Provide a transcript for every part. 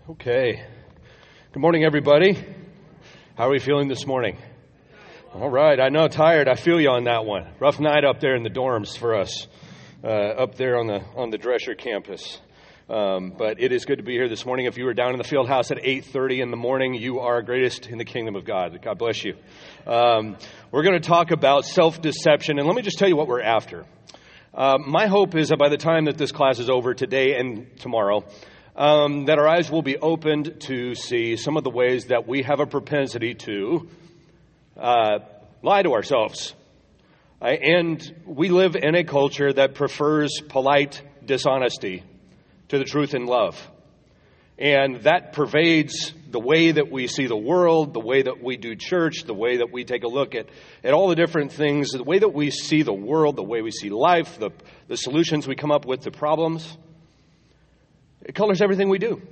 Okay. Good morning, everybody. How are we feeling this morning? All right. I know, tired. I feel you on that one. Rough night up there in the dorms for us, up there on the Drescher campus. But it is good to be here this morning. If you were down in the field house at 8:30 in the morning, you are greatest in the kingdom of God. God bless you. We're going to talk about self-deception, and let me just tell you what we're after. My hope is that by the time that this class is over today and tomorrow, that our eyes will be opened to see some of the ways that we have a propensity to lie to ourselves. And we live in a culture that prefers polite dishonesty to the truth in love. And that pervades the way that we see the world, the way that we do church, the way that we take a look at all the different things, the way that we see the world, the way we see life, the solutions we come up with to problems. It colors everything we do.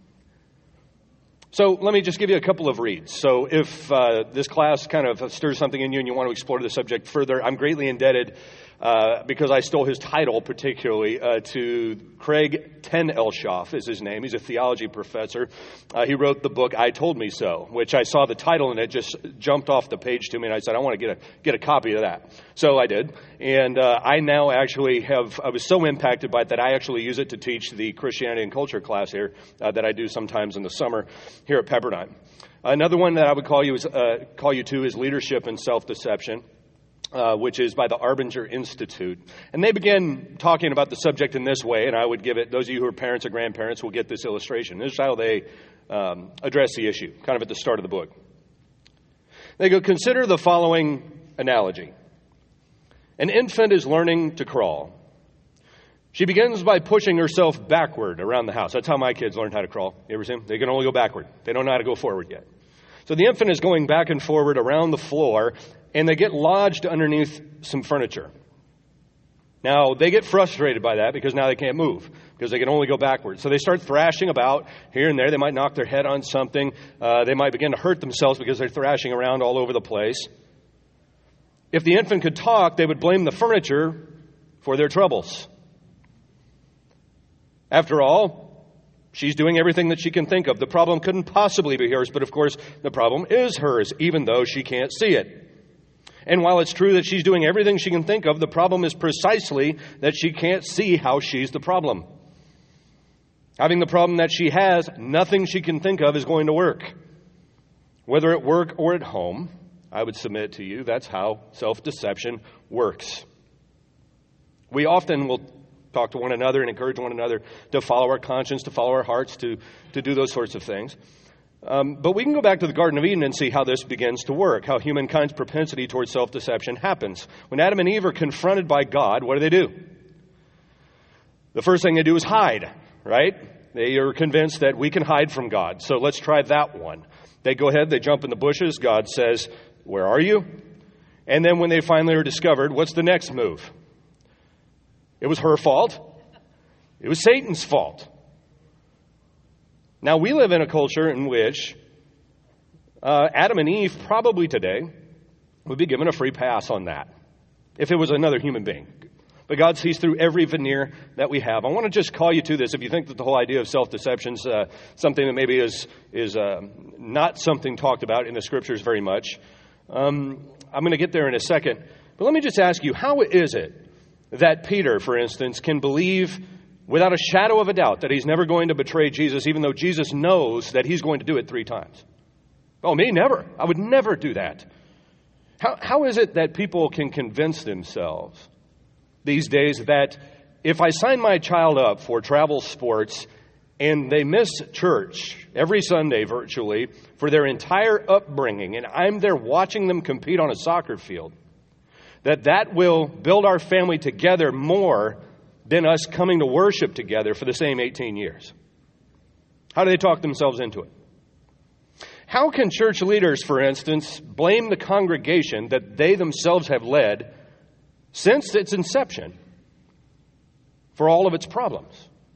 So let me just give you a couple of reads. So if this class kind of stirs something in you and you want to explore the subject further, I'm greatly indebted because I stole his title particularly to Craig Ten Elshoff is his name. He's a theology professor. He wrote the book I Told Me So, which I saw the title and it just jumped off the page to me and I said, I want to get a copy of that. So I did. And I now actually I was so impacted by it that I actually use it to teach the Christianity and culture class here that I do sometimes in the summer here at Pepperdine. Another one that I would call you to is Leadership and Self-Deception. Which is by the Arbinger Institute. And they begin talking about the subject in this way, and I would give it, those of you who are parents or grandparents will get this illustration. This is how they address the issue, kind of at the start of the book. They go, consider the following analogy. An infant is learning to crawl. She begins by pushing herself backward around the house. That's how my kids learn how to crawl. You ever see them? They can only go backward. They don't know how to go forward yet. So the infant is going back and forward around the floor, and they get lodged underneath some furniture. Now, they get frustrated by that because now they can't move, because they can only go backwards. So they start thrashing about here and there. They might knock their head on something. They might begin to hurt themselves because they're thrashing around all over the place. If the infant could talk, they would blame the furniture for their troubles. After all, she's doing everything that she can think of. The problem couldn't possibly be hers, but of course, the problem is hers, even though she can't see it. And while it's true that she's doing everything she can think of, the problem is precisely that she can't see how she's the problem. Having the problem that she has, nothing she can think of is going to work. Whether at work or at home, I would submit to you, that's how self-deception works. We often will talk to one another and encourage one another to follow our conscience, to follow our hearts, to do those sorts of things. But we can go back to the Garden of Eden and see how this begins to work, how humankind's propensity towards self-deception happens. When Adam and Eve are confronted by God, what do? The first thing they do is hide, right? They are convinced that we can hide from God, so let's try that one. They go ahead, they jump in the bushes. God says, where are you? And then when they finally are discovered, what's the next move? It was her fault. It was Satan's fault. Now, we live in a culture in which Adam and Eve probably today would be given a free pass on that if it was another human being. But God sees through every veneer that we have. I want to just call you to this. If you think that the whole idea of self-deception is something that maybe is not something talked about in the Scriptures very much, I'm going to get there in a second. But let me just ask you, how is it that Peter, for instance, can believe without a shadow of a doubt that he's never going to betray Jesus, even though Jesus knows that he's going to do it 3 times? Oh, me? Never. I would never do that. How is it that people can convince themselves these days that if I sign my child up for travel sports and they miss church every Sunday virtually for their entire upbringing, and I'm there watching them compete on a soccer field, that will build our family together more than us coming to worship together for the same 18 years? How do they talk themselves into it? How can church leaders, for instance, blame the congregation that they themselves have led since its inception for all of its problems?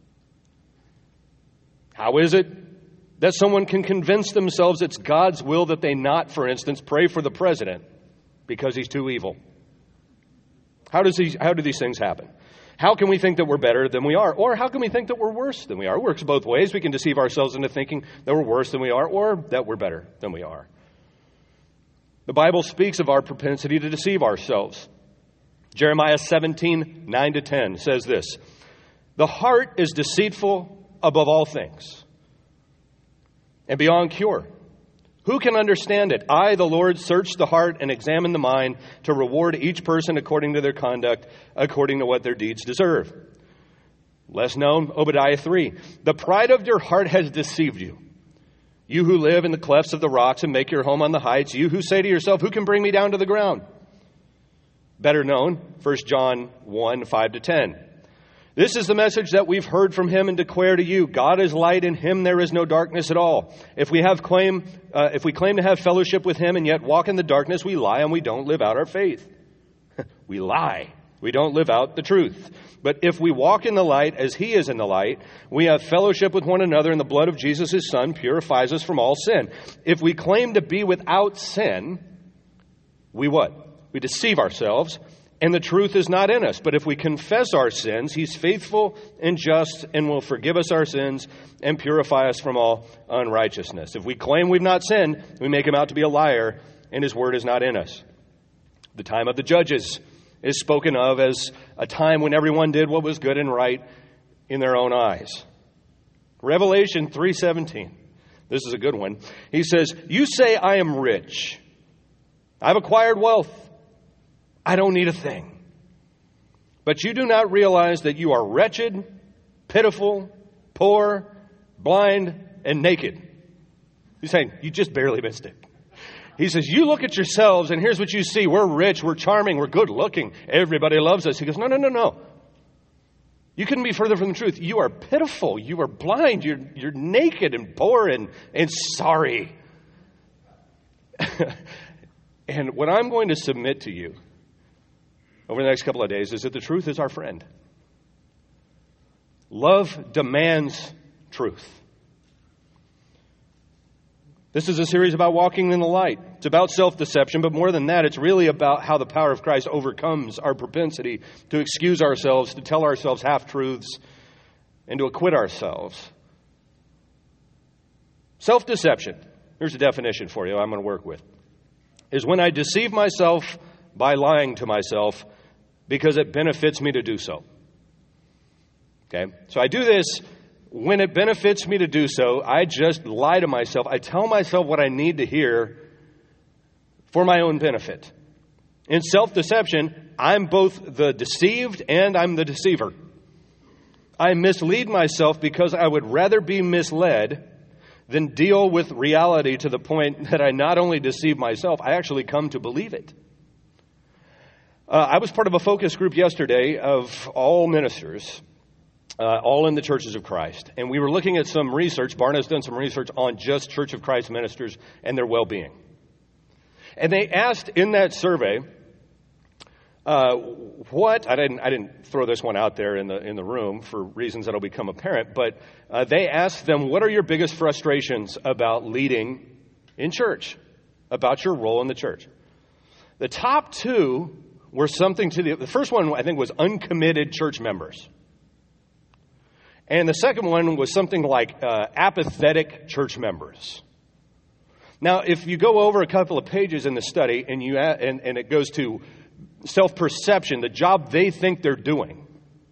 How is it that someone can convince themselves it's God's will that they not, for instance, pray for the president because he's too evil? How do these things happen? How can we think that we're better than we are? Or how can we think that we're worse than we are? It works both ways. We can deceive ourselves into thinking that we're worse than we are or that we're better than we are. The Bible speaks of our propensity to deceive ourselves. Jeremiah 17, 9-10 says this, "The heart is deceitful above all things and beyond cure. Who can understand it? I, the Lord, search the heart and examine the mind to reward each person according to their conduct, according to what their deeds deserve." Less known, Obadiah 3. "The pride of your heart has deceived you. You who live in the clefts of the rocks and make your home on the heights, you who say to yourself, who can bring me down to the ground?" Better known, 1 John 1, 5-10. "This is the message that we've heard from him and declare to you. God is light, in him there is no darkness at all. If we claim to have fellowship with him and yet walk in the darkness, we lie and we don't live out our faith." We lie. We don't live out the truth. "But if we walk in the light as he is in the light, we have fellowship with one another, and the blood of Jesus, his son, purifies us from all sin. If we claim to be without sin, we what? We deceive ourselves, and the truth is not in us. But if we confess our sins, he's faithful and just and will forgive us our sins and purify us from all unrighteousness. If we claim we've not sinned, we make him out to be a liar, and his word is not in us." The time of the judges is spoken of as a time when everyone did what was good and right in their own eyes. Revelation 3:17. This is a good one. He says, "You say, I am rich. I've acquired wealth. I don't need a thing. But you do not realize that you are wretched, pitiful, poor, blind, and naked." He's saying, you just barely missed it. He says, you look at yourselves, and here's what you see. We're rich, we're charming, we're good looking. Everybody loves us. He goes, no. You couldn't be further from the truth. You are pitiful. You are blind. You're naked and poor and sorry. And what I'm going to submit to you over the next couple of days is that the truth is our friend. Love demands truth. This is a series about walking in the light. It's about self-deception, but more than that, it's really about how the power of Christ overcomes our propensity to excuse ourselves, to tell ourselves half-truths, and to acquit ourselves. Self-deception, here's a definition for you I'm going to work with, is when I deceive myself by lying to myself because it benefits me to do so. Okay? So I do this when it benefits me to do so. I just lie to myself. I tell myself what I need to hear for my own benefit. In self-deception, I'm both the deceived and I'm the deceiver. I mislead myself because I would rather be misled than deal with reality to the point that I not only deceive myself, I actually come to believe it. I was part of a focus group yesterday of all ministers, all in the churches of Christ. And we were looking at some research. Barna's done some research on just Church of Christ ministers and their well-being. And they asked in that survey, I didn't throw this one out there in the room for reasons that'll become apparent, but they asked them, what are your biggest frustrations about leading in church, about your role in the church? The top two were something to the first one, I think, was uncommitted church members. And the second one was something like apathetic church members. Now, if you go over a couple of pages in the study and it goes to self-perception, the job they think they're doing,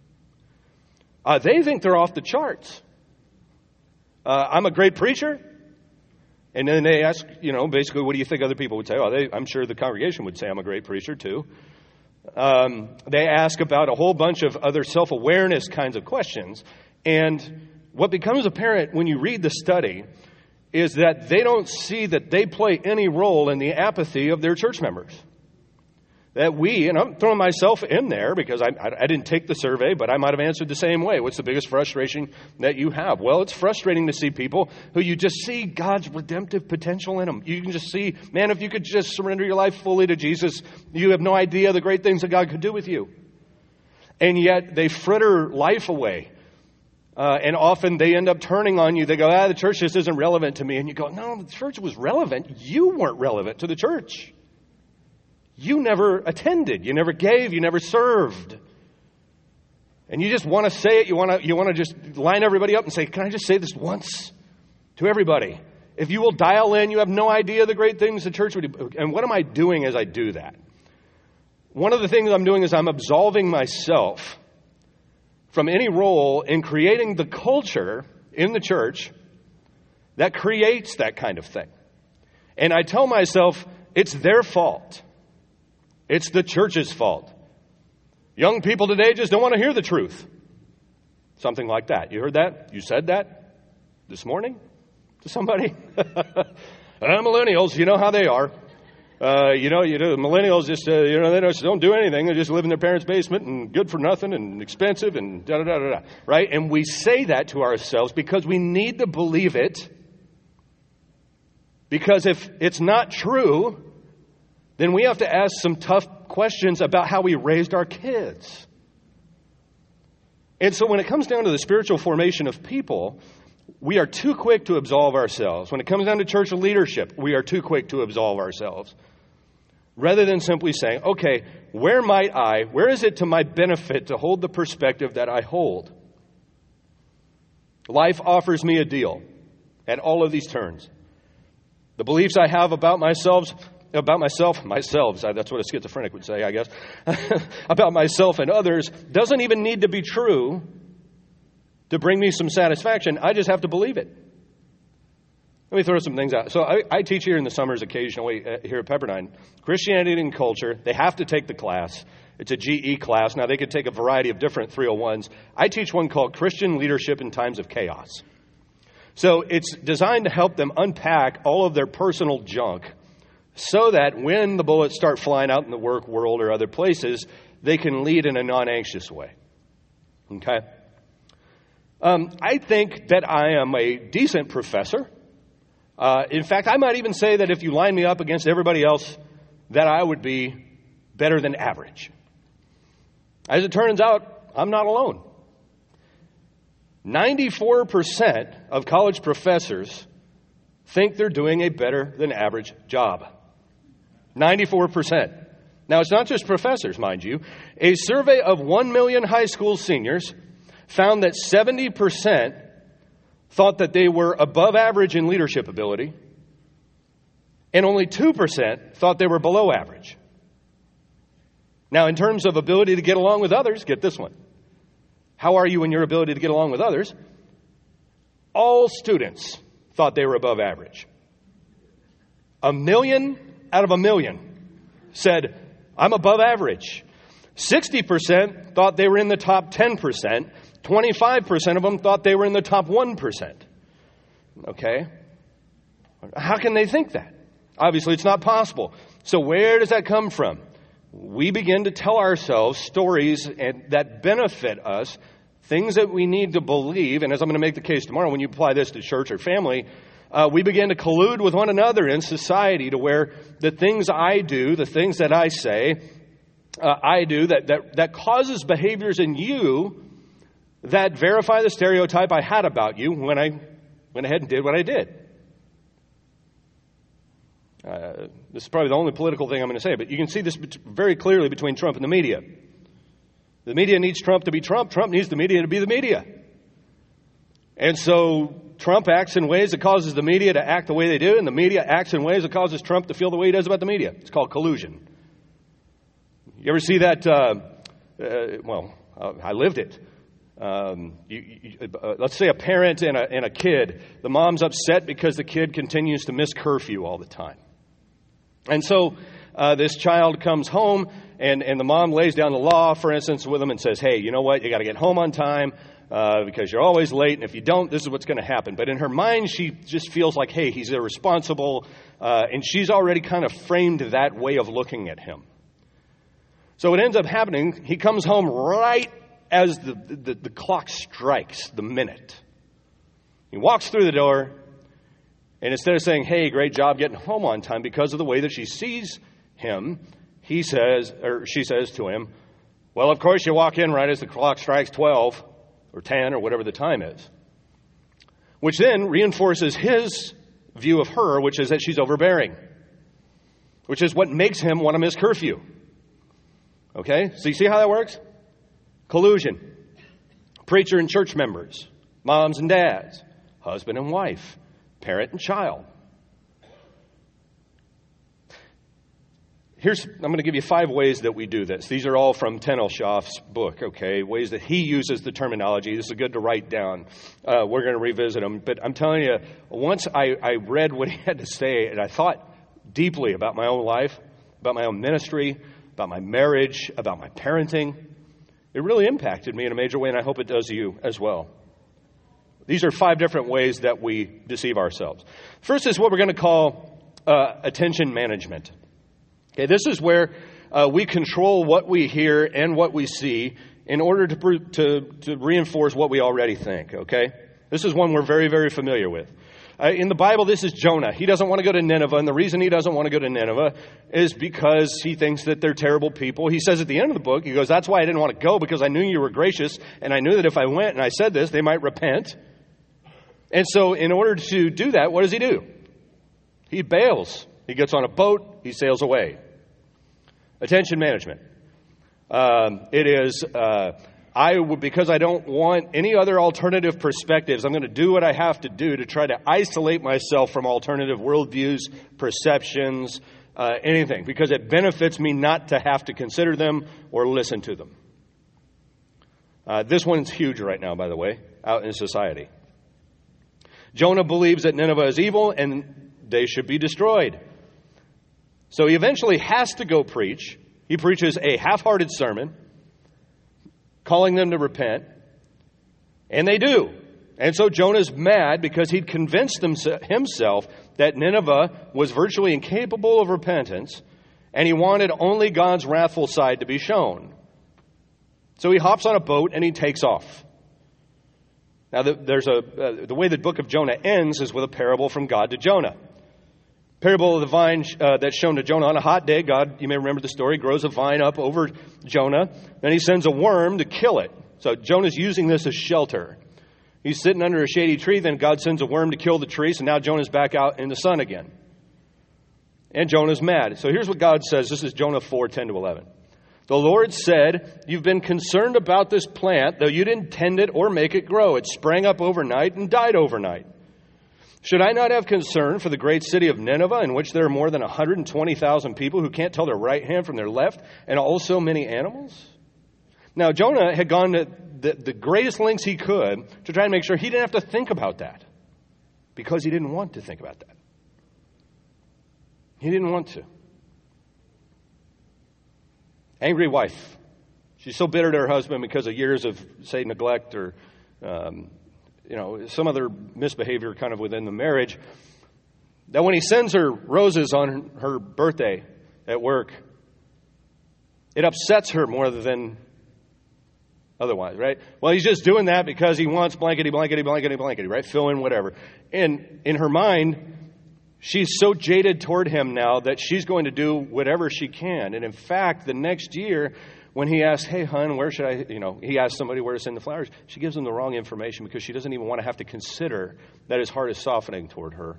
they think they're off the charts. I'm a great preacher. And then they ask, basically, what do you think other people would say? I'm sure the congregation would say I'm a great preacher too. They ask about a whole bunch of other self-awareness kinds of questions. And what becomes apparent when you read the study is that they don't see that they play any role in the apathy of their church members. That and I'm throwing myself in there because I didn't take the survey, but I might have answered the same way. What's the biggest frustration that you have? Well, it's frustrating to see people who you just see God's redemptive potential in them. You can just see, man, if you could just surrender your life fully to Jesus, you have no idea the great things that God could do with you. And yet they fritter life away. And often they end up turning on you. They go, the church just isn't relevant to me. And you go, no, the church was relevant. You weren't relevant to the church. You never attended. You never gave. You never served. And you just want to say it. You want to just line everybody up and say, can I just say this once to everybody? If you will dial in, you have no idea the great things the church would do. And what am I doing as I do that? One of the things I'm doing is I'm absolving myself from any role in creating the culture in the church that creates that kind of thing. And I tell myself, it's their fault. It's the church's fault. Young people today just don't want to hear the truth. Something like that. You heard that? You said that this morning to somebody? Millennials, you know how they are. Millennials just, they just don't do anything. They just live in their parents' basement and good for nothing and expensive and da-da-da-da-da, right? And we say that to ourselves because we need to believe it. Because if it's not true, then we have to ask some tough questions about how we raised our kids. And so when it comes down to the spiritual formation of people, we are too quick to absolve ourselves. When it comes down to church leadership, we are too quick to absolve ourselves. Rather than simply saying, okay, where is it to my benefit to hold the perspective that I hold? Life offers me a deal at all of these turns. The beliefs I have about myself, that's what a schizophrenic would say, I guess, about myself and others, doesn't even need to be true to bring me some satisfaction. I just have to believe it. Let me throw some things out. So I teach here in the summers occasionally here at Pepperdine. Christianity and Culture, they have to take the class. It's a GE class. Now, they could take a variety of different 301s. I teach one called Christian Leadership in Times of Chaos. So it's designed to help them unpack all of their personal junk so that when the bullets start flying out in the work world or other places, they can lead in a non-anxious way. Okay? I think that I am a decent professor. In fact, I might even say that if you line me up against everybody else, that I would be better than average. As it turns out, I'm not alone. 94% of college professors think they're doing a better than average job. 94%. Now, it's not just professors, mind you. A survey of 1 million high school seniors found that 70% thought that they were above average in leadership ability, and only 2% thought they were below average. Now, in terms of ability to get along with others, get this one. How are you in your ability to get along with others? All students thought they were above average. 1 million out of 1 million said, I'm above average. 60% thought they were in the top 10%. 25% of them thought they were in the top 1%. Okay? How can they think that? Obviously, it's not possible. So where does that come from? We begin to tell ourselves stories that benefit us, things that we need to believe. And as I'm going to make the case tomorrow, when you apply this to church or family, we begin to collude with one another in society to where the things I do, the things that I say, that causes behaviors in you that verify the stereotype I had about you when I went ahead and did what I did. This is probably the only political thing I'm going to say, but you can see this very clearly between Trump and the media. The media needs Trump to be Trump. Trump needs the media to be the media. And so Trump acts in ways that causes the media to act the way they do, and the media acts in ways that causes Trump to feel the way he does about the media. It's called collusion. You ever see that? I lived it. Let's say a parent and a kid. The mom's upset because the kid continues to miss curfew all the time. And so this child comes home, and the mom lays down the law, for instance, with him and says, hey, you know what? You got to get home on time because you're always late, and if you don't, this is what's going to happen. But in her mind, she just feels like, hey, he's irresponsible, and she's already kind of framed that way of looking at him. So what ends up happening, he comes home right as the clock strikes the minute. He walks through the door, and instead of saying, hey, great job getting home on time, because of the way that she sees him, she says to him, well, of course you walk in right as the clock strikes 12 or 10 or whatever the time is. Which then reinforces his view of her, which is that she's overbearing, which is what makes him want to miss curfew. Okay? So you see how that works? Collusion. preacher and church members, moms and dads, husband and wife, parent and child. I'm going to give you 5 ways that we do this. These are all from Ten Elshoff's book, okay? Ways that he uses the terminology. This is good to write down. We're going to revisit them. But I'm telling you, once I read what he had to say, and I thought deeply about my own life, about my own ministry, about my marriage, about my parenting, it really impacted me in a major way, and I hope it does you as well. These are 5 different ways that we deceive ourselves. First is what we're going to call attention management. Okay, this is where we control what we hear and what we see in order to reinforce what we already think, okay? This is one we're very, very familiar with. In the Bible, this is Jonah. He doesn't want to go to Nineveh, and the reason he doesn't want to go to Nineveh is because he thinks that they're terrible people. He says at the end of the book, he goes, that's why I didn't want to go, because I knew you were gracious, and I knew that if I went and I said this, they might repent. And so in order to do that, what does he do? He bails. He gets on a boat, he sails away. Attention management. Because I don't want any other alternative perspectives, I'm going to do what I have to do to try to isolate myself from alternative worldviews, perceptions, anything, because it benefits me not to have to consider them or listen to them. This one's huge right now, by the way, out in society. Jonah believes that Nineveh is evil and they should be destroyed. So he eventually has to go preach. He preaches a half-hearted sermon, calling them to repent, and they do. And so Jonah's mad because he'd convinced himself that Nineveh was virtually incapable of repentance, and he wanted only God's wrathful side to be shown. So he hops on a boat and he takes off. Now, the way the book of Jonah ends is with a parable from God to Jonah. Parable of the vine that's shown to Jonah on a hot day. God, you may remember the story, grows a vine up over Jonah. Then he sends a worm to kill it. So Jonah's using this as shelter. He's sitting under a shady tree. Then God sends a worm to kill the tree. So now Jonah's back out in the sun again. And Jonah's mad. So here's what God says. This is Jonah 4:10-11. The Lord said, you've been concerned about this plant, though you didn't tend it or make it grow. It sprang up overnight and died overnight. Should I not have concern for the great city of Nineveh, in which there are more than 120,000 people who can't tell their right hand from their left, and also many animals? Now, Jonah had gone to the greatest lengths he could to try and make sure he didn't have to think about that, because he didn't want to think about that. He didn't want to. Angry wife. She's so bitter to her husband because of years of, say, neglect or some other misbehavior kind of within the marriage, that when he sends her roses on her birthday at work, it upsets her more than otherwise, right? Well, he's just doing that because he wants blankety, blankety, blankety, blankety, right? Fill in whatever. And in her mind, she's so jaded toward him now that she's going to do whatever she can. And in fact, the next year, when he asks, hey, hon, where should I, he asks somebody where to send the flowers, she gives him the wrong information because she doesn't even want to have to consider that his heart is softening toward her.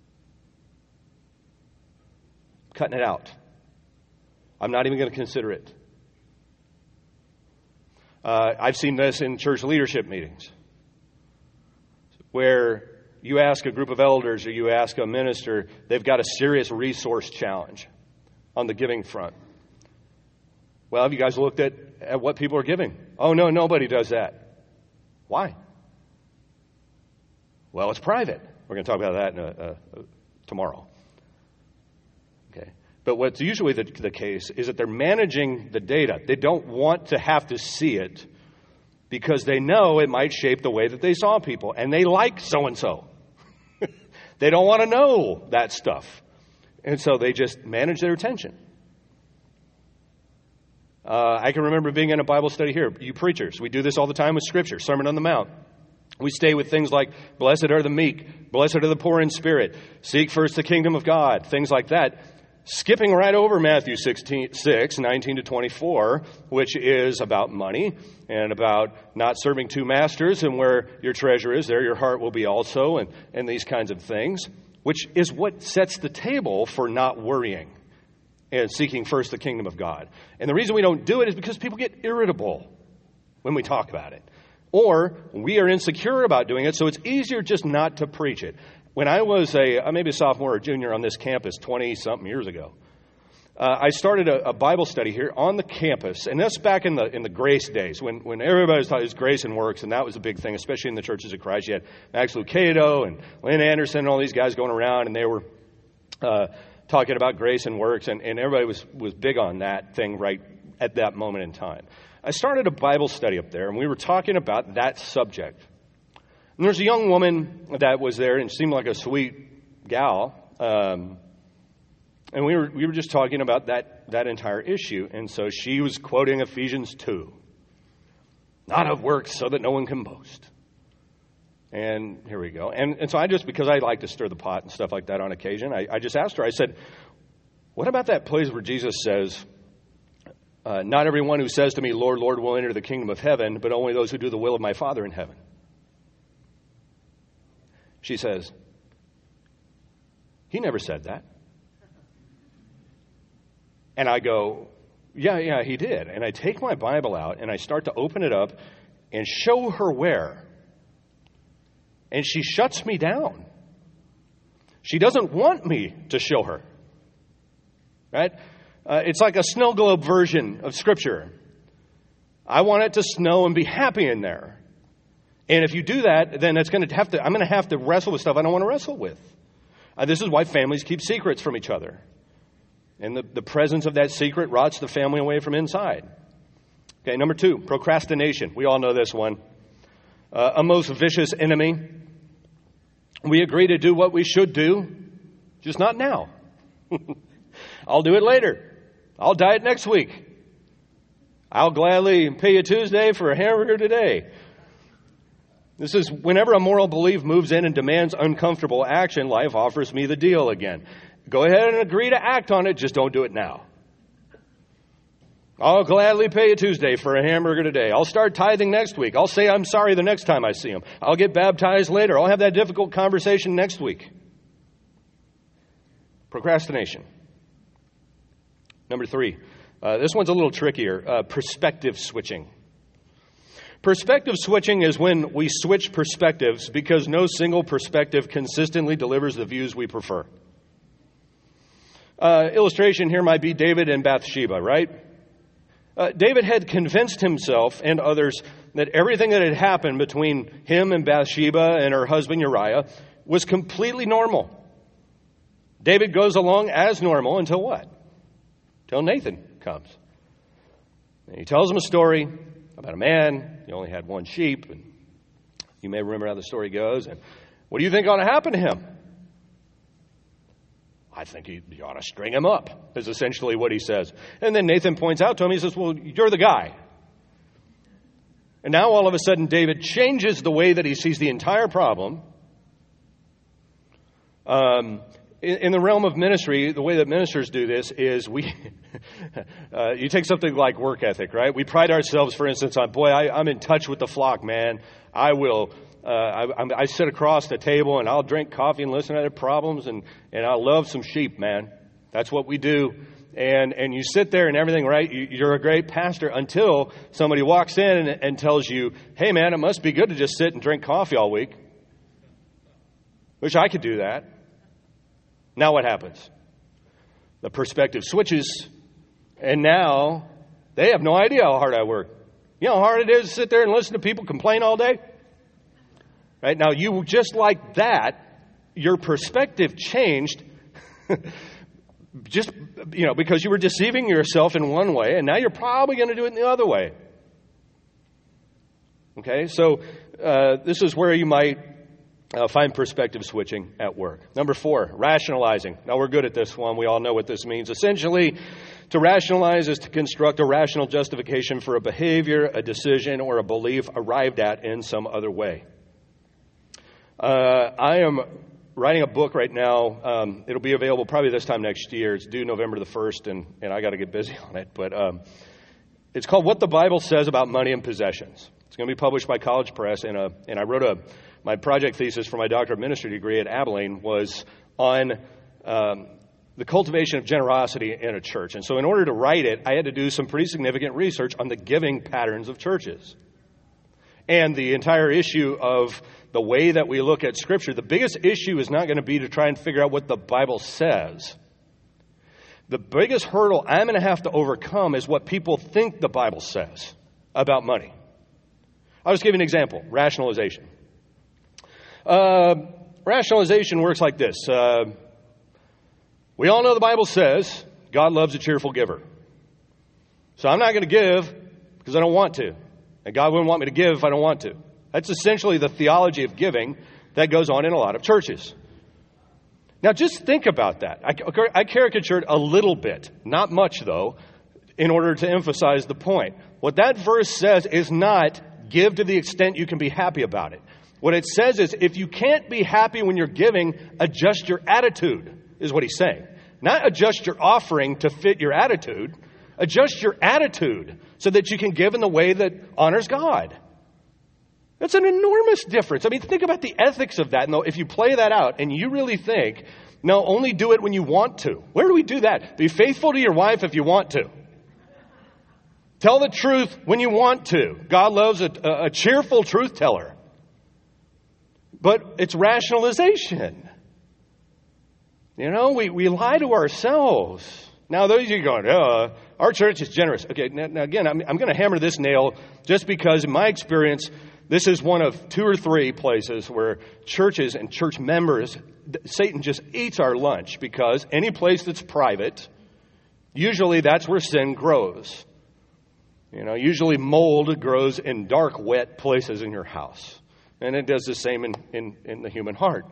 Cutting it out. I'm not even going to consider it. I've seen this in church leadership meetings where you ask a group of elders or you ask a minister, they've got a serious resource challenge on the giving front. Well, have you guys looked at what people are giving? Oh, no, nobody does that. Why? Well, it's private. We're going to talk about that tomorrow. Okay. But what's usually the case is that they're managing the data. They don't want to have to see it because they know it might shape the way that they saw people. And they like so-and-so. They don't want to know that stuff. And so they just manage their attention. I can remember being in a Bible study here. You preachers, we do this all the time with Scripture, Sermon on the Mount. We stay with things like, blessed are the meek, blessed are the poor in spirit, seek first the kingdom of God, things like that. Skipping right over Matthew 6:19-24, which is about money and about not serving two masters, and where your treasure is, there your heart will be also, and these kinds of things, which is what sets the table for not worrying and seeking first the kingdom of God. And the reason we don't do it is because people get irritable when we talk about it. or we are insecure about doing it, so it's easier just not to preach it. When I was maybe a sophomore or junior on this campus 20-something years ago, I started a Bible study here on the campus, and that's back in the grace days when everybody was talking grace and works, and that was a big thing, especially in the churches of Christ. You had Max Lucado and Lynn Anderson and all these guys going around, and they were talking about grace and works, and everybody was big on that thing right at that moment in time. I started a Bible study up there, and we were talking about that subject. And there's a young woman that was there and seemed like a sweet gal. And we were just talking about that entire issue. And so she was quoting Ephesians 2. Not of works so that no one can boast. And here we go. And so because I like to stir the pot and stuff like that on occasion, I just asked her, I said, what about that place where Jesus says, not everyone who says to me, Lord, Lord, will enter the kingdom of heaven, but only those who do the will of my Father in heaven? She says, he never said that. And I go, yeah, he did. And I take my Bible out and I start to open it up and show her where. And she shuts me down. She doesn't want me to show her. Right? It's like a snow globe version of Scripture. I want it to snow and be happy in there. And if you do that, then I'm going to have to wrestle with stuff I don't want to wrestle with. This is why families keep secrets from each other. And the presence of that secret rots the family away from inside. Okay, number 2, procrastination. We all know this one. A most vicious enemy. We agree to do what we should do, just not now. I'll do it later. I'll diet next week. I'll gladly pay you Tuesday for a hamburger today. This is whenever a moral belief moves in and demands uncomfortable action, life offers me the deal again. Go ahead and agree to act on it, just don't do it now. I'll gladly pay you Tuesday for a hamburger today. I'll start tithing next week. I'll say I'm sorry the next time I see him. I'll get baptized later. I'll have that difficult conversation next week. Procrastination. Number 3. This one's a little trickier. Perspective switching. Perspective switching is when we switch perspectives because no single perspective consistently delivers the views we prefer. Illustration here might be David and Bathsheba, right? David had convinced himself and others that everything that had happened between him and Bathsheba and her husband Uriah was completely normal. David goes along as normal until what? Until Nathan comes. And he tells him a story about a man. He only had one sheep. And you may remember how the story goes. And what do you think ought to happen to him? I think you ought to string him up, is essentially what he says. And then Nathan points out to him, he says, well, you're the guy. And now all of a sudden David changes the way that he sees the entire problem. In the realm of ministry, the way that ministers do this is you take something like work ethic, right? We pride ourselves, for instance, on, I'm in touch with the flock, man. I sit across the table and I'll drink coffee and listen to their problems and I love some sheep, man. That's what we do. And you sit there and everything, right? You're a great pastor until somebody walks in and tells you, hey, man, it must be good to just sit and drink coffee all week. Wish I could do that. Now what happens? The perspective switches, and now they have no idea how hard I work. You know how hard it is to sit there and listen to people complain all day? Right? Now, you just like that, your perspective changed just, because you were deceiving yourself in one way, and now you're probably going to do it in the other way. Okay? So this is where you might find perspective switching at work. Number 4, rationalizing. Now, we're good at this one. We all know what this means. Essentially, to rationalize is to construct a rational justification for a behavior, a decision, or a belief arrived at in some other way. I am writing a book right now. It'll be available probably this time next year. It's due November the 1st, and I got to get busy on it. But it's called What the Bible Says About Money and Possessions. It's going to be published by College Press, and I wrote my project thesis for my Doctor of Ministry degree at Abilene was on the cultivation of generosity in a church. And so in order to write it, I had to do some pretty significant research on the giving patterns of churches. And the entire issue of the way that we look at Scripture, the biggest issue is not going to be to try and figure out what the Bible says. The biggest hurdle I'm going to have to overcome is what people think the Bible says about money. I'll just give you an example. Rationalization. Rationalization works like this. We all know the Bible says God loves a cheerful giver. So I'm not going to give because I don't want to. And God wouldn't want me to give if I don't want to. That's essentially the theology of giving that goes on in a lot of churches. Now just think about that. I caricatured a little bit, not much though, in order to emphasize the point. What that verse says is not give to the extent you can be happy about it. What it says is if you can't be happy when you're giving, adjust your attitude, is what he's saying. Not adjust your offering to fit your attitude. Adjust your attitude so that you can give in the way that honors God. That's an enormous difference. I mean, think about the ethics of that. And if you play that out and you really think, no, only do it when you want to. Where do we do that? Be faithful to your wife if you want to. Tell the truth when you want to. God loves a cheerful truth teller. But it's rationalization. You know, we lie to ourselves. Now, those of you going, our church is generous. Okay, now again, I'm going to hammer this nail just because in my experience, this is one of 2 or 3 places where churches and church members, Satan just eats our lunch because any place that's private, usually that's where sin grows. You know, usually mold grows in dark, wet places in your house. And it does the same in the human heart.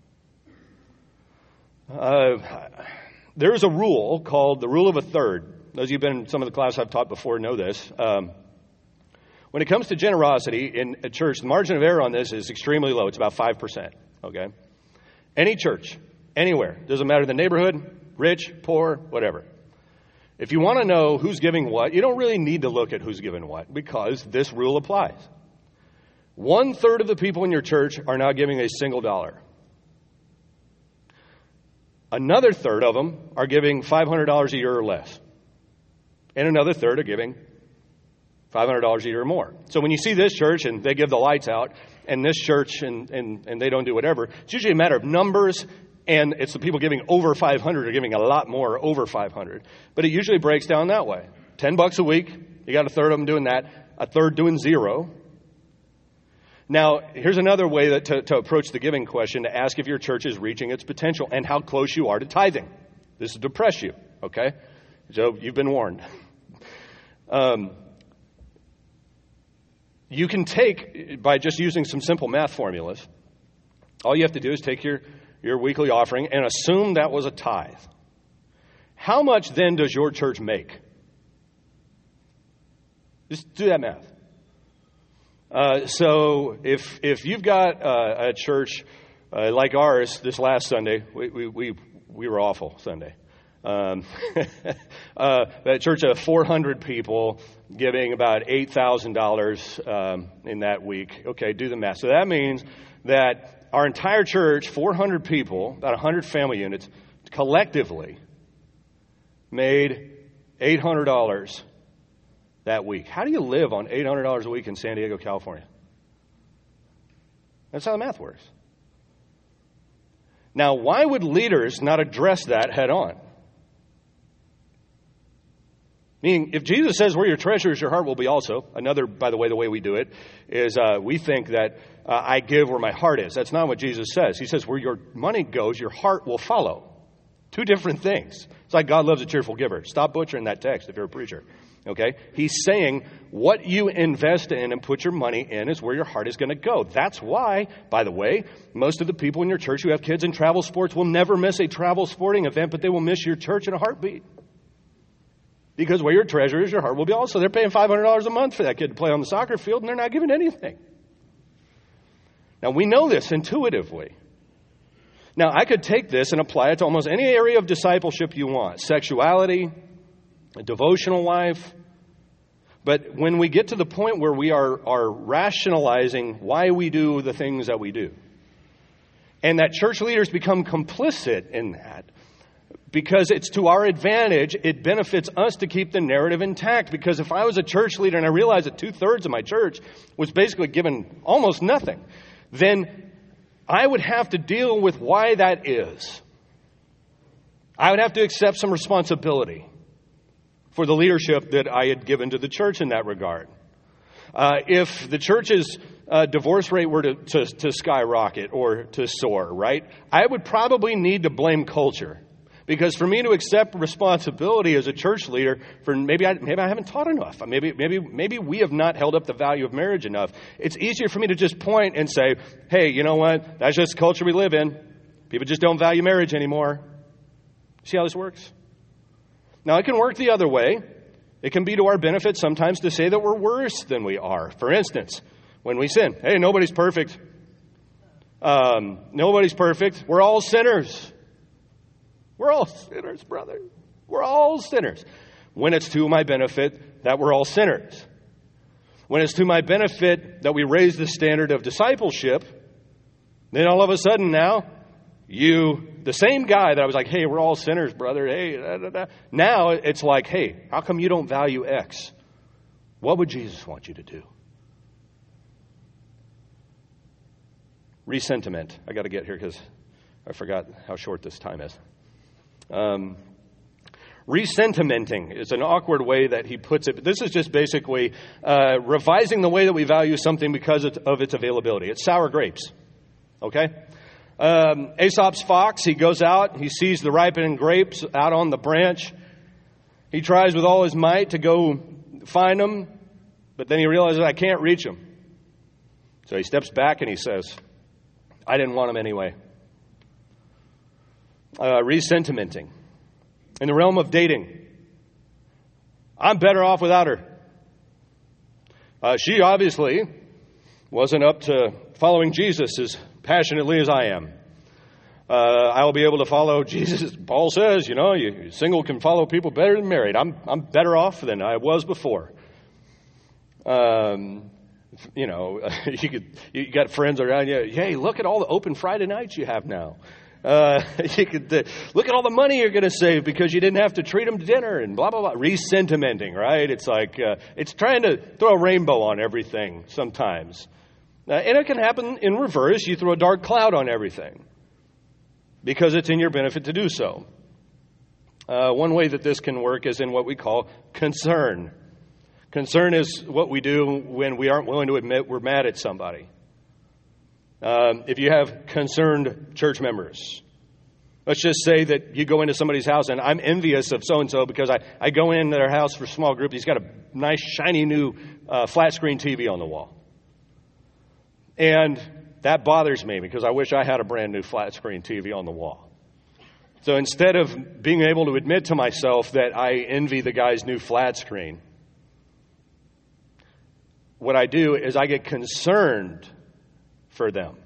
There's a rule called the rule of a third. Those of you who've been in some of the classes I've taught before know this. When it comes to generosity in a church, the margin of error on this is extremely low. It's about 5%. Okay? Any church, anywhere, doesn't matter the neighborhood, rich, poor, whatever. If you want to know who's giving what, you don't really need to look at who's giving what because this rule applies. 1/3 of the people in your church are not giving a single dollar. Another third of them are giving $500 a year or less. And another third are giving $500 a year or more. So when you see this church and they give the lights out, and this church and they don't do whatever, it's usually a matter of numbers, and it's the people giving over 500 are giving a lot more over 500. But it usually breaks down that way. $10 a week, you got a third of them doing that, a third doing zero. Now, here's another way that to approach the giving question, to ask if your church is reaching its potential and how close you are to tithing. This will depress you, okay? So you've been warned. You can take, by just using some simple math formulas, all you have to do is take your weekly offering and assume that was a tithe. How much then does your church make? Just do that math. So if you've got a church like ours this last Sunday, we were awful Sunday. That church of 400 people giving about $8,000 in that week. Okay, do the math. So that means that our entire church, 400 people, about 100 family units, collectively made $800 that week. How do you live on $800 a week in San Diego, California? That's how the math works. Now, why would leaders not address that head on? Meaning, if Jesus says where your treasure is, your heart will be also. Another, by the way we do it is we think that I give where my heart is. That's not what Jesus says. He says where your money goes, your heart will follow. 2 different things. It's like God loves a cheerful giver. Stop butchering that text if you're a preacher. Okay? He's saying what you invest in and put your money in is where your heart is going to go. That's why, by the way, most of the people in your church who have kids in travel sports will never miss a travel sporting event, but they will miss your church in a heartbeat. Because where your treasure is, your heart will be also. They're paying $500 a month for that kid to play on the soccer field, and they're not giving anything. Now, we know this intuitively. Now, I could take this and apply it to almost any area of discipleship you want. Sexuality, a devotional life. But when we get to the point where we are rationalizing why we do the things that we do, and that church leaders become complicit in that, because it's to our advantage. It benefits us to keep the narrative intact. Because if I was a church leader and I realized that 2/3 of my church was basically given almost nothing, then I would have to deal with why that is. I would have to accept some responsibility for the leadership that I had given to the church in that regard. If the church's divorce rate were to skyrocket or to soar, right, I would probably need to blame culture. Because for me to accept responsibility as a church leader, for maybe I haven't taught enough. Maybe we have not held up the value of marriage enough. It's easier for me to just point and say, hey, you know what? That's just the culture we live in. People just don't value marriage anymore. See how this works? Now, it can work the other way. It can be to our benefit sometimes to say that we're worse than we are. For instance, when we sin, hey, nobody's perfect. Nobody's perfect. We're all sinners. We're all sinners, brother. We're all sinners. When it's to my benefit that we're all sinners. When it's to my benefit that we raise the standard of discipleship, then all of a sudden now, the same guy that I was like, hey, we're all sinners, brother. Hey, da, da, da. Now it's like, hey, how come you don't value X? What would Jesus want you to do? Resentiment. I got to get here because I forgot how short this time is. Resentimenting is an awkward way that he puts it. But this is just basically revising the way that we value something because of its availability. It's sour grapes. Okay? Aesop's fox, he goes out, he sees the ripening grapes out on the branch. He tries with all his might to go find them, but then he realizes, I can't reach them. So he steps back and he says, I didn't want them anyway. Resentimenting. In the realm of dating, I'm better off without her. She obviously wasn't up to following Jesus as passionately as I am. I'll be able to follow Jesus. Paul says, you single can follow people better than married. I'm better off than I was before. You got friends around you. Hey, look at all the open Friday nights you have now. You could look at all the money you're going to save because you didn't have to treat them to dinner and blah, blah, blah. Resentimenting, right? It's like, it's trying to throw a rainbow on everything sometimes. And it can happen in reverse. You throw a dark cloud on everything because it's in your benefit to do so. One way that this can work is in what we call concern. Concern is what we do when we aren't willing to admit we're mad at somebody. If you have concerned church members, let's just say that you go into somebody's house and I'm envious of so-and-so because I go into their house for small group. He's got a nice, shiny new flat screen TV on the wall. And that bothers me because I wish I had a brand new flat screen TV on the wall. So instead of being able to admit to myself that I envy the guy's new flat screen, what I do is I get concerned for them.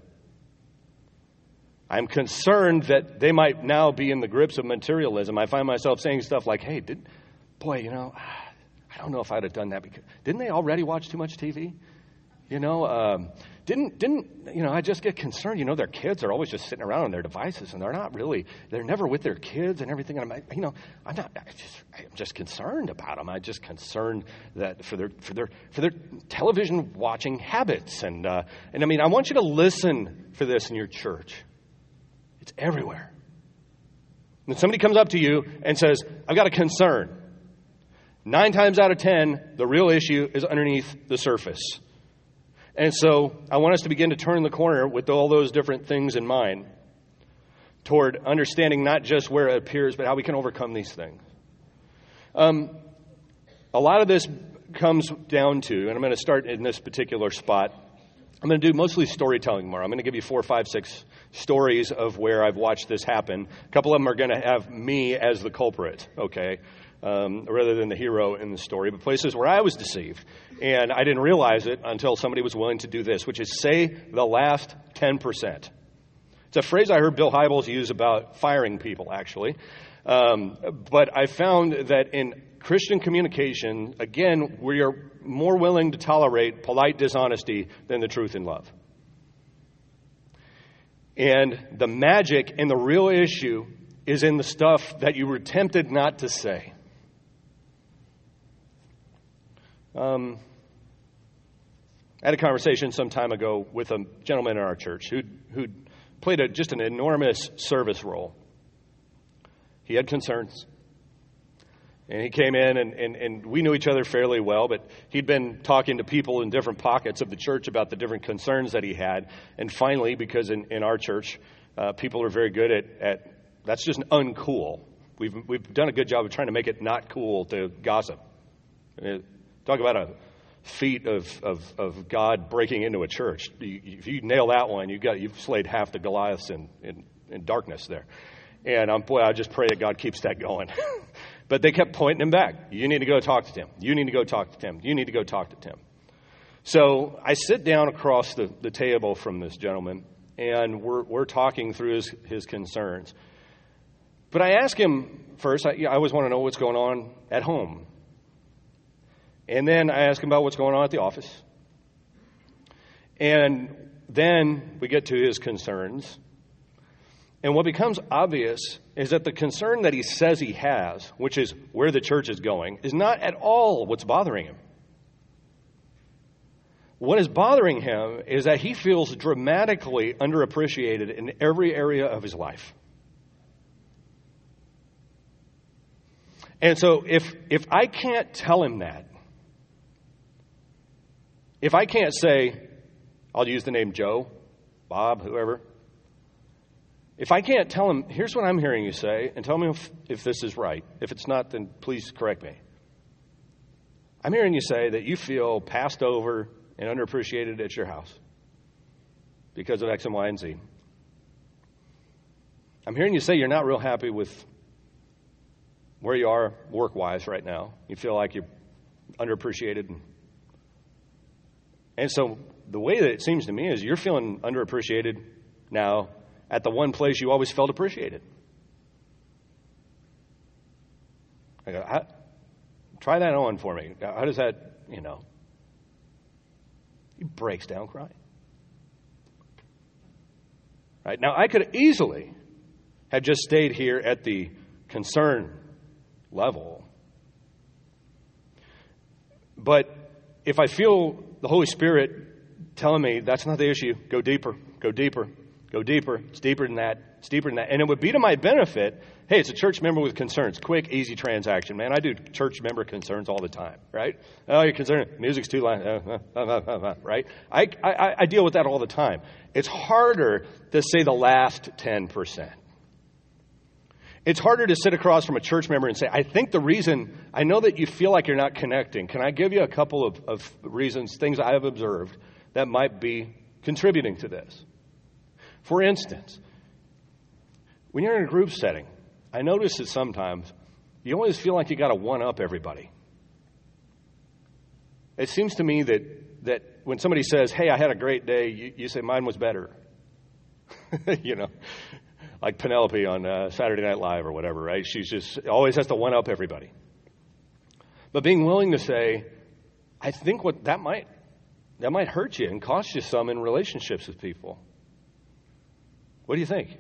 I'm concerned that they might now be in the grips of materialism. I find myself saying stuff like, hey, I don't know if I'd have done that because didn't they already watch too much TV? I just get concerned. Their kids are always just sitting around on their devices and they're never with their kids and everything. And I'm just concerned about them. I'm just concerned that for their television watching habits. And I want you to listen for this in your church. It's everywhere. When somebody comes up to you and says, I've got a concern, 9 times out of 10, the real issue is underneath the surface. And so I want us to begin to turn the corner with all those different things in mind toward understanding not just where it appears, but how we can overcome these things. A lot of this comes down to, and I'm going to start in this particular spot, I'm going to do mostly storytelling tomorrow. I'm going to give you 4, 5, 6 stories of where I've watched this happen. A couple of them are going to have me as the culprit, okay? Rather than the hero in the story, but places where I was deceived. And I didn't realize it until somebody was willing to do this, which is say the last 10%. It's a phrase I heard Bill Hybels use about firing people, actually. But I found that in Christian communication, again, we are more willing to tolerate polite dishonesty than the truth in love. And the magic and the real issue is in the stuff that you were tempted not to say. I had a conversation some time ago with a gentleman in our church who'd played just an enormous service role. He had concerns. And he came in, and we knew each other fairly well, but he'd been talking to people in different pockets of the church about the different concerns that he had. And finally, because in our church, people are very good at that's just uncool. We've done a good job of trying to make it not cool to gossip. Talk about a feat of God breaking into a church. If you nail that one, you've slayed half the Goliaths in darkness there. And I just pray that God keeps that going. But they kept pointing him back. You need to go talk to Tim. You need to go talk to Tim. You need to go talk to Tim. So I sit down across the table from this gentleman, and we're talking through his concerns. But I ask him first, I always want to know what's going on at home. And then I ask him about what's going on at the office. And then we get to his concerns. And what becomes obvious is that the concern that he says he has, which is where the church is going, is not at all what's bothering him. What is bothering him is that he feels dramatically underappreciated in every area of his life. And so if I can't tell him that, if I can't say, I'll use the name Joe, Bob, whoever, if I can't tell him, here's what I'm hearing you say, and tell me if this is right. If it's not, then please correct me. I'm hearing you say that you feel passed over and underappreciated at your house because of X and Y and Z. I'm hearing you say you're not real happy with where you are work-wise right now. You feel like you're underappreciated. And so the way that it seems to me is you're feeling underappreciated now at the one place you always felt appreciated. I go, try that on for me. How does that, He breaks down crying. Right? Now, I could easily have just stayed here at the concern level. But if I feel the Holy Spirit telling me that's not the issue, go deeper, go deeper. Go deeper. It's deeper than that. It's deeper than that. And it would be to my benefit. Hey, it's a church member with concerns. Quick, easy transaction. Man, I do church member concerns all the time, right? Oh, you're concerned. Music's too loud. Right? I deal with that all the time. It's harder to say the last 10%. It's harder to sit across from a church member and say, I think the reason, I know that you feel like you're not connecting. Can I give you a couple of reasons, things I have observed that might be contributing to this? For instance, when you're in a group setting, I notice that sometimes you always feel like you got to one-up everybody. It seems to me that when somebody says, hey, I had a great day, you say, mine was better. Like Penelope on Saturday Night Live or whatever, right? She's just always has to one-up everybody. But being willing to say, I think that might hurt you and cost you some in relationships with people. What do you think?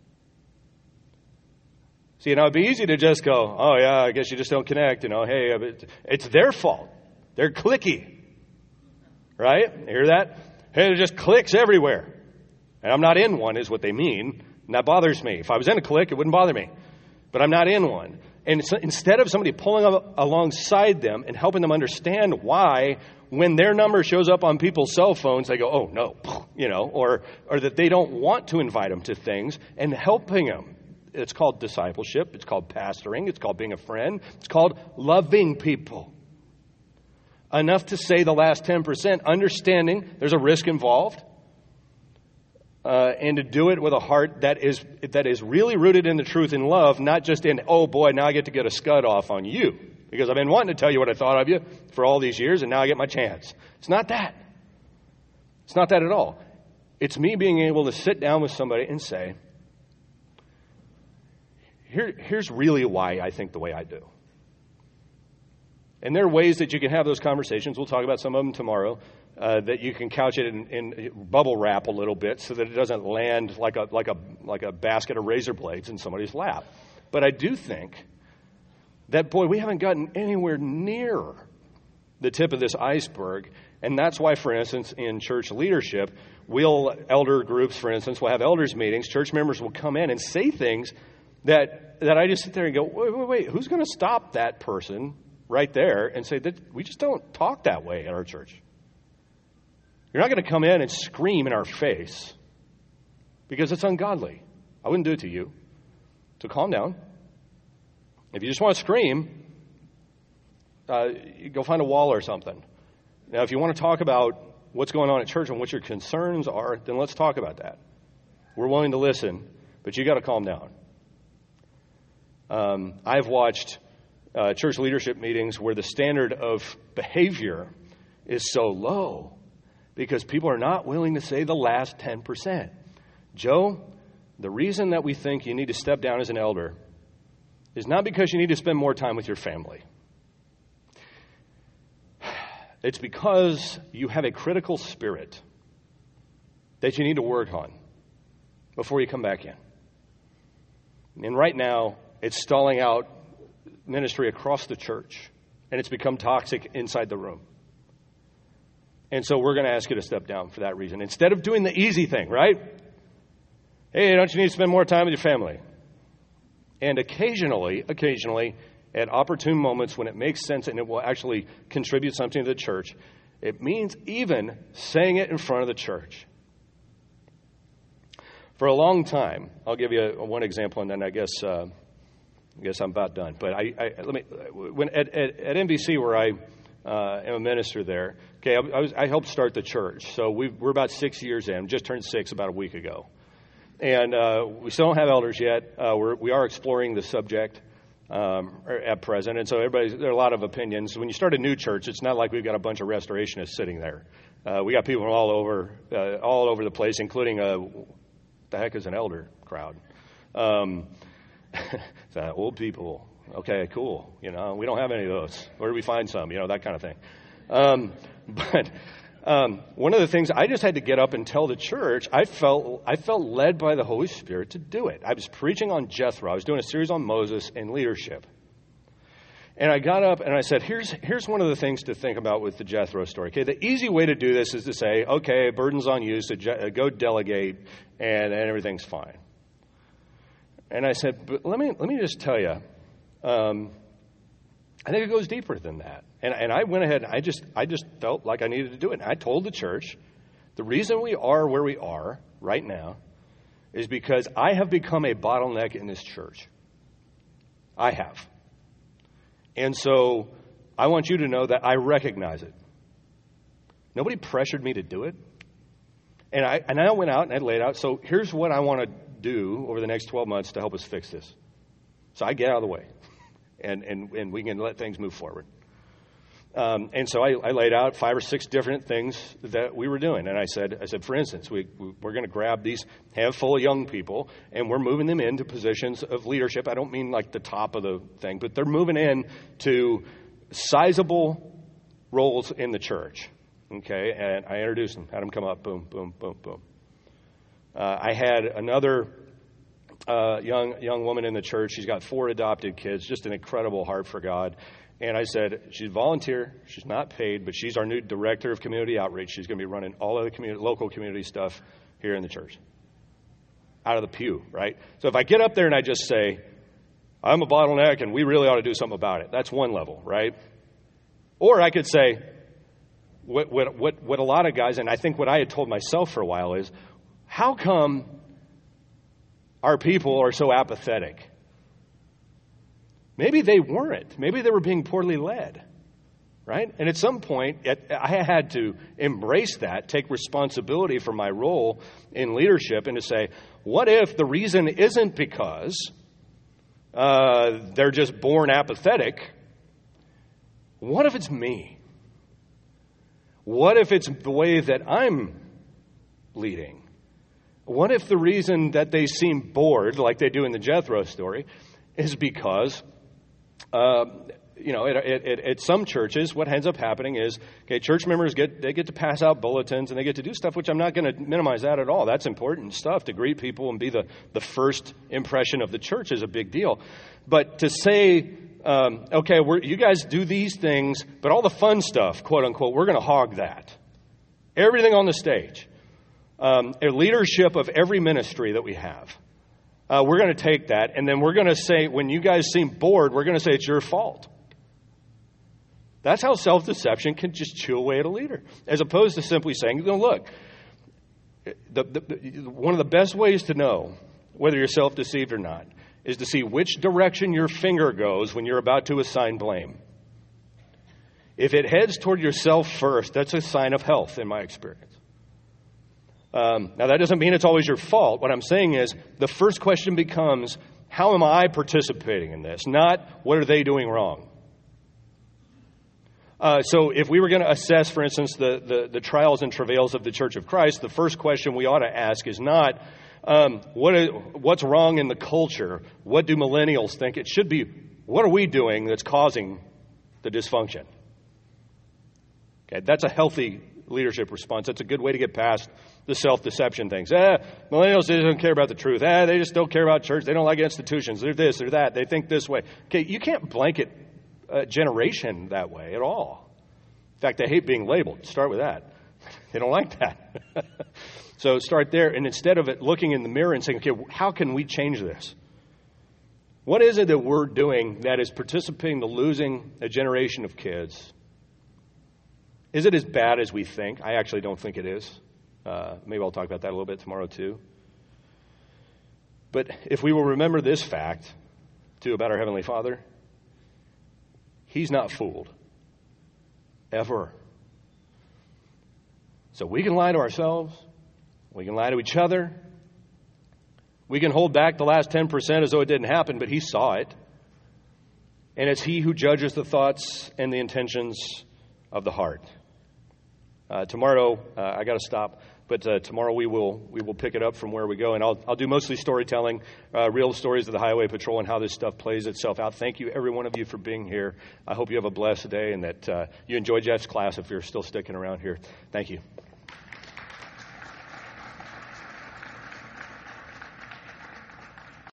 See, it'd be easy to just go, oh, yeah, I guess you just don't connect. Hey, it's their fault. They're cliquey. Right? You hear that? Hey, it just clicks everywhere. And I'm not in one is what they mean. And that bothers me. If I was in a clique, it wouldn't bother me. But I'm not in one. And so instead of somebody pulling up alongside them and helping them understand why, when their number shows up on people's cell phones, they go, oh, no, or that they don't want to invite them to things and helping them. It's called discipleship. It's called pastoring. It's called being a friend. It's called loving people. Enough to say the last 10%, understanding there's a risk involved, and to do it with a heart that is really rooted in the truth and love, not just in, oh boy, now I get to get a scud off on you. Because I've been wanting to tell you what I thought of you for all these years, and now I get my chance. It's not that. It's not that at all. It's me being able to sit down with somebody and say, here's really why I think the way I do. And there are ways that you can have those conversations. We'll talk about some of them tomorrow. that you can couch it in bubble wrap a little bit so that it doesn't land like a basket of razor blades in somebody's lap. But I do think that, boy, we haven't gotten anywhere near the tip of this iceberg. And that's why, for instance, in church leadership, elder groups, for instance, will have elders meetings. Church members will come in and say things that I just sit there and go, wait, who's going to stop that person right there and say that we just don't talk that way at our church? You're not going to come in and scream in our face because it's ungodly. I wouldn't do it to you. So calm down. If you just want to scream, go find a wall or something. Now, if you want to talk about what's going on at church and what your concerns are, then let's talk about that. We're willing to listen, but you got to calm down. I've watched church leadership meetings where the standard of behavior is so low because people are not willing to say the last 10%. Joe, the reason that we think you need to step down as an elder is not because you need to spend more time with your family. It's because you have a critical spirit that you need to work on before you come back in. And right now, it's stalling out ministry across the church, and it's become toxic inside the room. And so we're going to ask you to step down for that reason. Instead of doing the easy thing, right? Hey, don't you need to spend more time with your family? And occasionally, at opportune moments when it makes sense and it will actually contribute something to the church, it means even saying it in front of the church. For a long time, I'll give you one example, and then I guess I'm about done. But at NBC, where I am a minister there, okay, I helped start the church. So we're about 6 years in. Just turned 6 about a week ago. And we still don't have elders yet. We are exploring the subject at present. And so there are a lot of opinions. When you start a new church, it's not like we've got a bunch of restorationists sitting there. We got people all over the place, including the heck is an elder crowd. Old people. Okay, cool. We don't have any of those. Where do we find some? That kind of thing. But one of the things I just had to get up and tell the church, I felt led by the Holy Spirit to do it. I was preaching on Jethro. I was doing a series on Moses and leadership. And I got up and I said, here's one of the things to think about with the Jethro story. Okay, the easy way to do this is to say, okay, burden's on you, so go delegate, and everything's fine. And I said, but let me just tell you, I think it goes deeper than that. And I went ahead and I just felt like I needed to do it. And I told the church, the reason we are where we are right now is because I have become a bottleneck in this church. I have. And so I want you to know that I recognize it. Nobody pressured me to do it. And I went out and I laid out, so here's what I want to do over the next 12 months to help us fix this. So I get out of the way. And we can let things move forward. And so I laid out 5 or 6 different things that we were doing. And I said, for instance, we're going to grab these handful of young people, and we're moving them into positions of leadership. I don't mean like the top of the thing, but they're moving in to sizable roles in the church. Okay, and I introduced them, had them come up, boom, boom, boom, boom. I had another young woman in the church. She's got 4 adopted kids, just an incredible heart for God. And I said, she's volunteer, she's not paid, but she's our new director of community outreach. She's going to be running all of the local community stuff here in the church. Out of the pew, right? So if I get up there and I just say, I'm a bottleneck and we really ought to do something about it, that's one level, right? Or I could say, what a lot of guys, and I think what I had told myself for a while is, how come our people are so apathetic? Maybe they weren't. Maybe they were being poorly led, right? And at some point, I had to embrace that, take responsibility for my role in leadership, and to say, what if the reason isn't because they're just born apathetic? What if it's me? What if it's the way that I'm leading? What if the reason that they seem bored, like they do in the Jethro story, is because at some churches, what ends up happening is, okay, church members get to pass out bulletins and they get to do stuff, which I'm not going to minimize that at all. That's important stuff to greet people and be the first impression of the church is a big deal. But to say, okay, you guys do these things, but all the fun stuff, quote unquote, we're going to hog that. Everything on the stage, a leadership of every ministry that we have. We're going to take that, and then we're going to say, when you guys seem bored, we're going to say it's your fault. That's how self-deception can just chew away at a leader, as opposed to simply saying, look, one of the best ways to know whether you're self-deceived or not is to see which direction your finger goes when you're about to assign blame. If it heads toward yourself first, that's a sign of health, in my experience. Now, that doesn't mean it's always your fault. What I'm saying is the first question becomes, how am I participating in this? Not, what are they doing wrong? So if we were going to assess, for instance, the trials and travails of the Church of Christ, the first question we ought to ask is not, what's wrong in the culture? What do millennials think? It should be, what are we doing that's causing the dysfunction? Okay, that's a healthy leadership response. That's a good way to get past the self-deception things. Millennials, they don't care about the truth. They just don't care about church. They don't like institutions. They're this, they're that. They think this way. Okay, you can't blanket a generation that way at all. In fact, they hate being labeled. Start with that. They don't like that. So start there, and instead of it looking in the mirror and saying, okay, how can we change this? What is it that we're doing that is participating in losing a generation of kids? Is it as bad as we think? I actually don't think it is. Maybe I'll talk about that a little bit tomorrow too. But if we will remember this fact, too, about our Heavenly Father, He's not fooled. Ever. So we can lie to ourselves. We can lie to each other. We can hold back the last 10% as though it didn't happen, but He saw it. And it's He who judges the thoughts and the intentions of the heart. Tomorrow, I got to stop, but tomorrow we will pick it up from where we go, and I'll do mostly storytelling, real stories of the Highway Patrol and how this stuff plays itself out. Thank you, every one of you, for being here. I hope you have a blessed day and that you enjoy Jeff's class if you're still sticking around here. Thank you.